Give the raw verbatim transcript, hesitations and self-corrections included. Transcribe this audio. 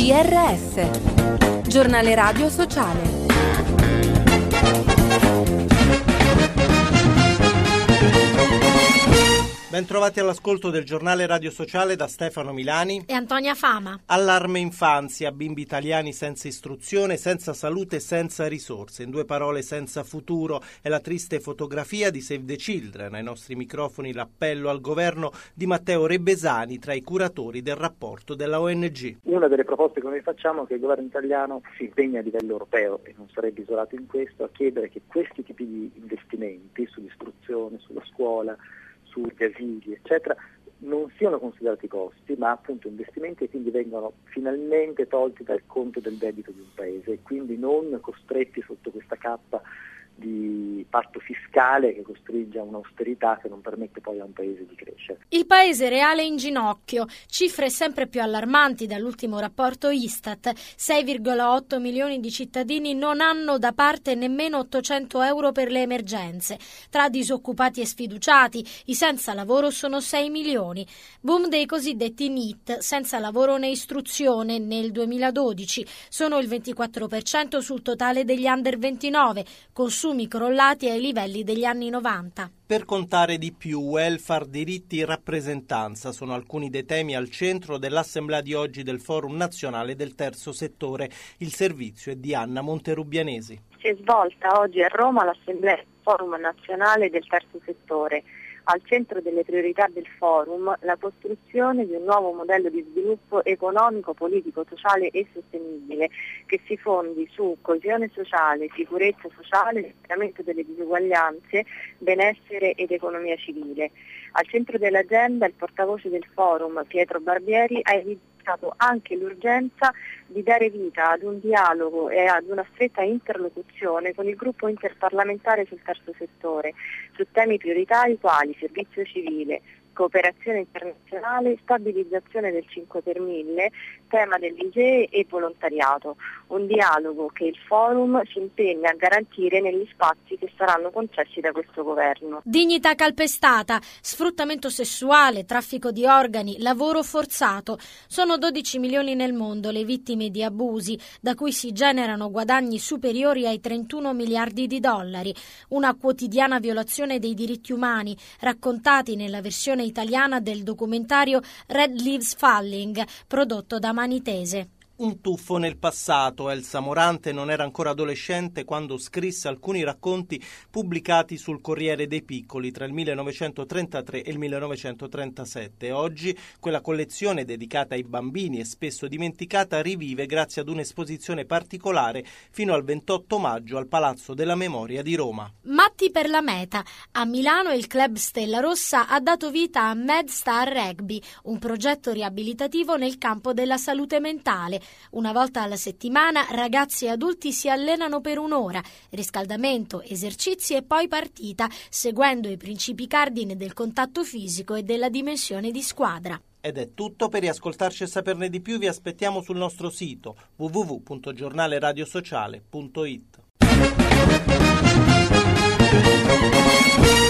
G R S, Giornale Radio Sociale. Ben trovati all'ascolto del Giornale Radio Sociale da Stefano Milani e Antonia Fama. Allarme infanzia, bimbi italiani senza istruzione, senza salute, senza risorse. In due parole, senza futuro. È la triste fotografia di Save the Children. Ai nostri microfoni l'appello al governo di Matteo Rebbesani, tra i curatori del rapporto della O N G. Una delle proposte che noi facciamo è che il governo italiano si impegni a livello europeo, e non sarebbe isolato in questo, a chiedere che questi tipi di investimenti sull'istruzione, sulla scuola, sugli asili, eccetera, non siano considerati costi, ma appunto investimenti, e quindi vengono finalmente tolti dal conto del debito di un paese e quindi non costretti sotto questa cappa di patto fiscale che costringe a un'austerità che non permette poi a un paese di crescere. Il paese reale è in ginocchio, cifre sempre più allarmanti dall'ultimo rapporto Istat. sei virgola otto milioni di cittadini non hanno da parte nemmeno ottocento euro per le emergenze. Tra disoccupati e sfiduciati, i senza lavoro sono sei milioni. Boom dei cosiddetti N I T, senza lavoro né istruzione, nel duemiladodici. Sono il ventiquattro per cento sul totale degli under ventinove, consumi crollati ai livelli degli anni novanta. Per contare di più, welfare, diritti e rappresentanza sono alcuni dei temi al centro dell'assemblea di oggi del Forum Nazionale del Terzo Settore. Il servizio è di Anna Monterubianesi. Si è svolta oggi a Roma l'assemblea del Forum Nazionale del Terzo Settore. Al centro delle priorità del forum la costruzione di un nuovo modello di sviluppo economico, politico, sociale e sostenibile che si fondi su coesione sociale, sicurezza sociale, superamento delle disuguaglianze, benessere ed economia civile. Al centro dell'agenda il portavoce del forum, Pietro Barbieri, ha evidenziato anche l'urgenza di dare vita ad un dialogo e ad una stretta interlocuzione con il gruppo interparlamentare sul terzo settore su temi prioritari quali servizio civile, cooperazione internazionale, stabilizzazione del cinque per mille, tema dell'I G E e volontariato. Un dialogo che il forum si impegna a garantire negli spazi che saranno concessi da questo governo. Dignità calpestata, sfruttamento sessuale, traffico di organi, lavoro forzato. Sono dodici milioni nel mondo le vittime di abusi, da cui si generano guadagni superiori ai trentuno miliardi di dollari. Una quotidiana violazione dei diritti umani, raccontati nella versione italiana del documentario Red Leaves Falling, prodotto da Manitese. Un tuffo nel passato. Elsa Morante non era ancora adolescente quando scrisse alcuni racconti pubblicati sul Corriere dei Piccoli tra il millenovecentotrentatré e il millenovecentotrentasette. Oggi quella collezione dedicata ai bambini e spesso dimenticata rivive grazie ad un'esposizione particolare fino al ventotto maggio al Palazzo della Memoria di Roma. Matti per la meta. A Milano il club Stella Rossa ha dato vita a MedStar Rugby, un progetto riabilitativo nel campo della salute mentale. Una volta alla settimana ragazzi e adulti si allenano per un'ora, riscaldamento, esercizi e poi partita, seguendo i principi cardine del contatto fisico e della dimensione di squadra. Ed è tutto. Per riascoltarci e saperne di più vi aspettiamo sul nostro sito w w w punto giornale radio sociale punto it.